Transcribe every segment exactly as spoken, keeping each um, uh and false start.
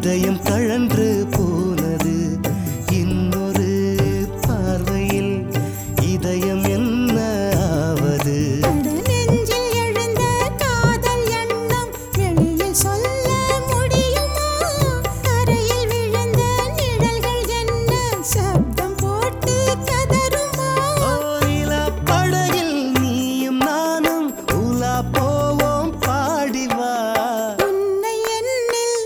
இதயம் கழன்று போனது இன்னொரு பார்வையில் இதயம் என்ன ஆவது நெஞ்சில் எழுந்த காதல் எண்ணம் வெளியில் சொல்ல முடியுமா தரையில் விழுந்த நிழல்கள் என்ன சப்தம் போட்டு கதறுமா ஓயிலா படகில் நீயும் நானும் உலா போவோம் பாடிவா உன்னை என்னில்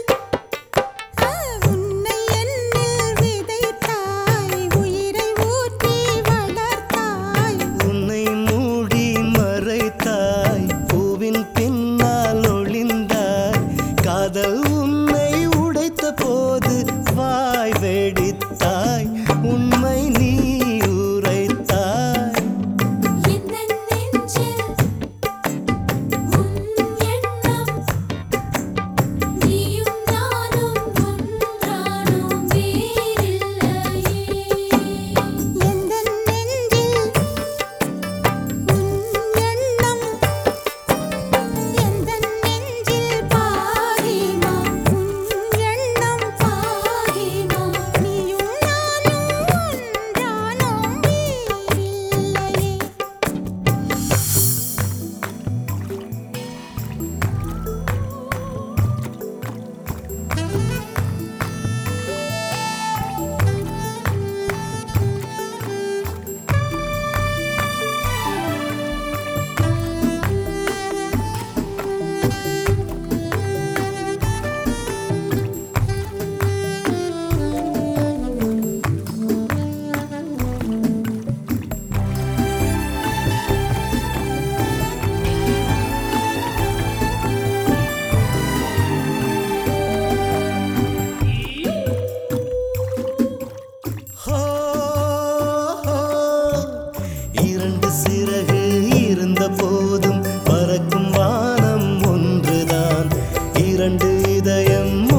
உன்னை என்னில் விதைத்தாய் உயிரை ஊற்றி வளர்த்தாய் உன்னை மூடி மறைத்தாய் பூவின் பின்னால் ஒளிந்தாய் காதல் உன்னை உடைத்த போது வாய் வெடித்தாய் உண்மை நீ உரைத்தாய் இந்த நெஞ்சில் உன் எண்ணம் நீயும் நானும் ஒன்றானோம் வேறில்லையே எந்த நெஞ்சில் உன் எண்ணம் எந்த நெஞ்சில் பாகிமா உன் எண்ணம் பாகிமா நீயும் நானும் ஒன்றானோம் வேறில்லையே ஹோ ஹோ. இரண்டு சிறகு இருந்த போதும் பறக்கும் வானம் ஒன்றுதான் இரண்டு இதயம்